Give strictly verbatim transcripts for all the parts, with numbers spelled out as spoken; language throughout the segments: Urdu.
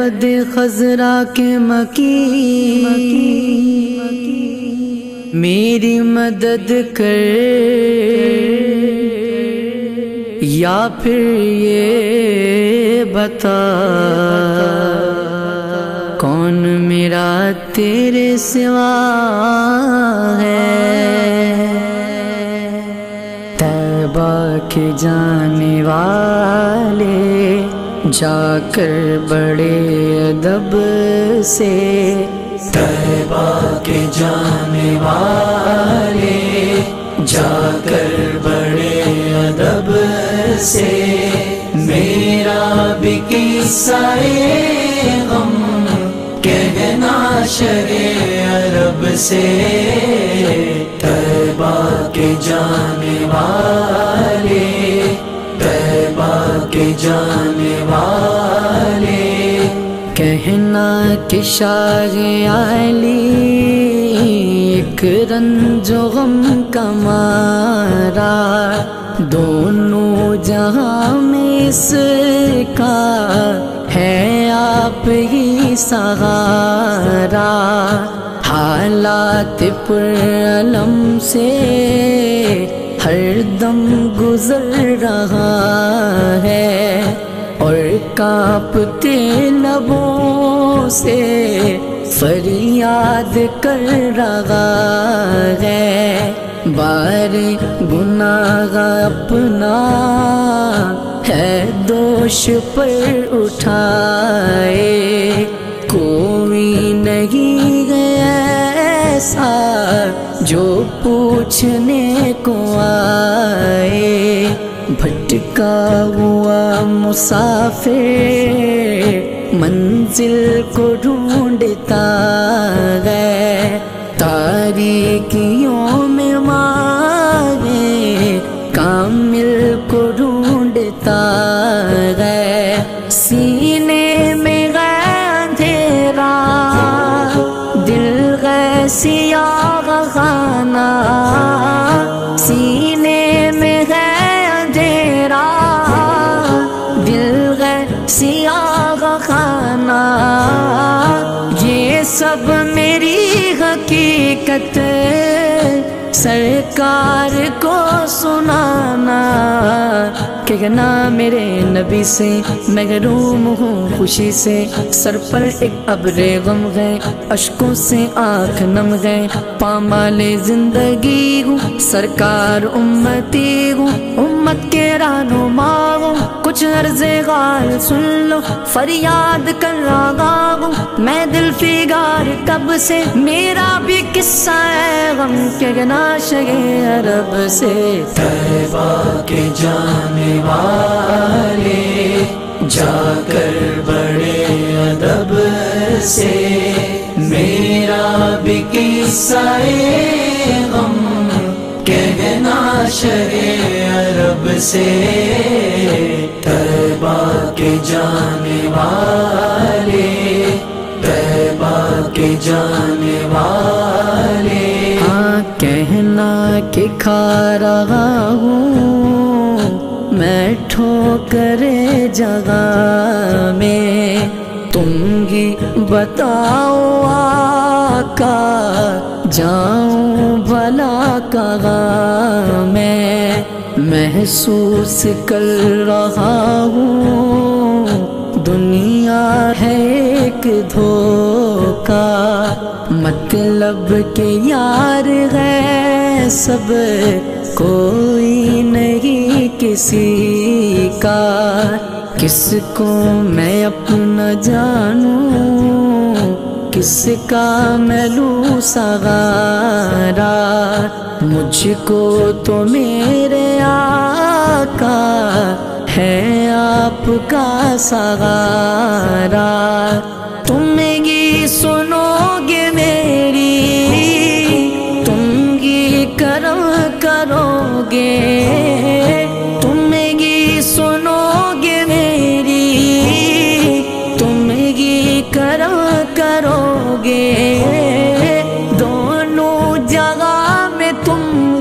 خد خضرا کے مکی میری مدد کر، یا پھر یہ بتا کون میرا تیرے سوا ہے۔ طیبہ کے جانے والے جا کر بڑے ادب سے، طیبہ کے جانے والے جا کر بڑے ادب سے، میرا بھی قصہ غم کہنا شرع عرب سے۔ طیبہ کے جانے والے، طیبہ کے جانے والے، کہنا کہ شاہ علی ایک رنج و غم کا مارا، دونوں جہاں میں اس کا ہے آپ ہی سہارا۔ حالات پر علم سے ہر دم گزر رہا ہے، اور کانپتے لبوں سے فریاد کر رہا ہے۔ بار گناہ اپنا ہے دوش پر اٹھائے، کوئی نہیں ایسا جو پوچھنے کو آئے۔ بھٹکا ہوا مسافر منزل کو ڈھونڈتا ہے، تاریکیوں میں مانے کامل کو ڈھونڈتا ہے۔ سینے میں ہے اندھیرا، دل ہے سیاہ خانہ، سینے میں ہے اندھیرا، دل ہے سیاہ خانہ، یہ سب میری حقیقت سرکار کو سنانا۔ کہنا میرے نبی سے محروم ہوں خوشی سے، سر پر ایک ابر غم ہے، اشکوں سے آنکھ نم ہے، پامال زندگی ہوں، سرکار امتی ہوں، امت کے رہنما ہوں، کچھ عرض غال سن لو، فریاد کر رہا ہوں میں دل فگار کب سے، میرا بھی قصہ ہے غم کہنا شگے عرب سے۔ طیبہ کے جانے والے جا کر بڑے ادب سے، میرا بھی قصہ غم کہنا شرع عرب سے۔ طیبہ کے جانے والے، طیبہ کے جانے والے، ہاں کہنا کہ کھا رہا ہوں میں ٹھوکر جگہ میں، تم ہی بتاؤ آقا جاؤں بھلا کہاں میں، محسوس کر رہا ہوں دنیا ہے ایک دھوکا، مطلب کہ یار ہے سب کوئی نہیں کسی کا، کس کو میں اپنا جانوں کس کا میں لوں سہارا، مجھ کو تو میرے آقا ہے آپ کا سہارا۔ تم ہی سنو گے میری، تم ہی کرم کرو گے، تم ہی سنو گے میری، تم ہی کرم کرو گے، دونوں جگہ میں تم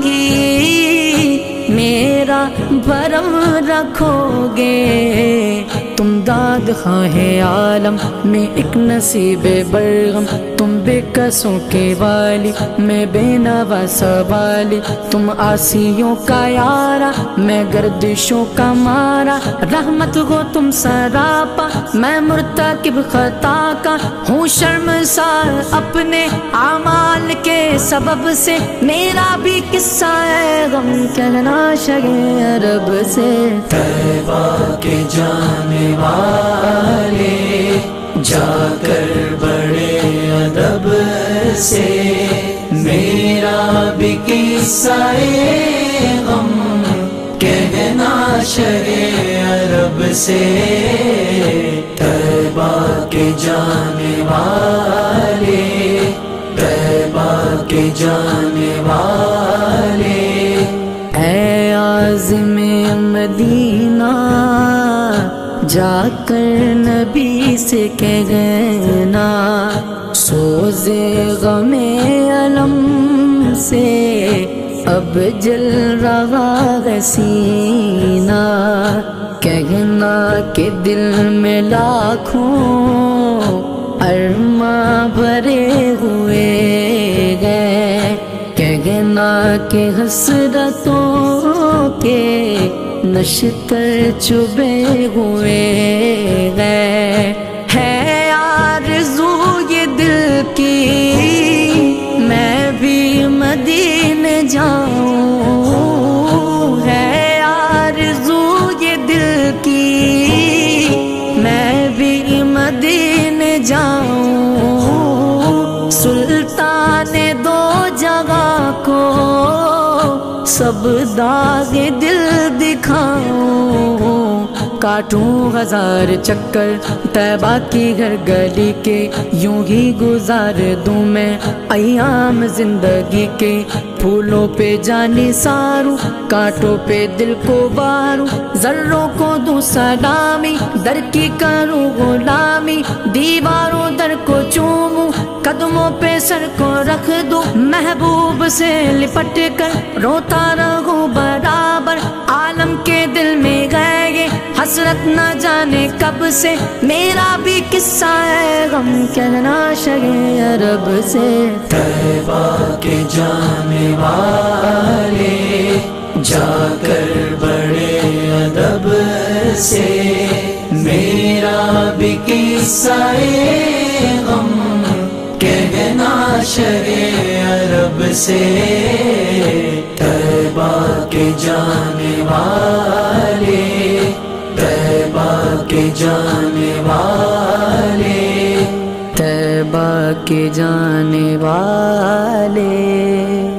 ہی میرا بھرم رکھو گے، تم داد خواہ عالم میں ایک نصیب برغم، تم بے کسوں کے والی میں بے نواسا والی، تم آسیوں کا یارا میں گردشوں کا مارا، رحمت ہو تم سراپا میں مرتکب خطا کا ہوں شرمسار اپنے اعمال کے سبب سے، میرا بھی قصہ ہے غم کہنا شگے عرب سے۔ طیبہ کے جانے والے جا کر بڑے ادب سے، میرا بھی قصہ غم کہنا شرع عرب سے۔ طیبہ کے جانے والے طیبہ کے جانے والے، اے عازم مدینہ جا کر نبی سے کہنا، سوزے غم علم سے اب جل رہا ہے سینہ، کہنا کہ دل میں لاکھوں ارماں بھرے ہوئے گئے، کہنا کہ حسرتوں کے نشتر چبے ہوئے گئے، ہے آرزو یہ دل کی میں بھی مدینے جاؤں، ہے آرزو یہ دل کی میں بھی مدینے جاؤں، سلطان دو جگہ کو سب داغ دل دکھاؤں، کاٹوں ہزار چکر طیبہ کی گھر گلی کے، یوں ہی گزار دوں میں ایام زندگی کے، پھولوں پہ جانی ساروں کانٹوں پہ دل کو باروں، ذروں کو دوں سلامی در کی کروں غلامی، دیواروں در کو چوموں قدموں پہ سر کو رکھ دوں، محبوب سے لپٹ کر روتا رہوں برابر، عالم کے دل میں گئے یہ حسرت نہ جانے کب سے، میرا بھی قصہ ہے غم کہنا شگے عرب سے۔ طیبہ کے جانے والے جا کر بڑے ادب سے، میرا بھی قصہ غم کہنا شرع عرب سے۔ طیبہ کے جانے والے طیبہ کے جانے والے طیبہ کے جانے والے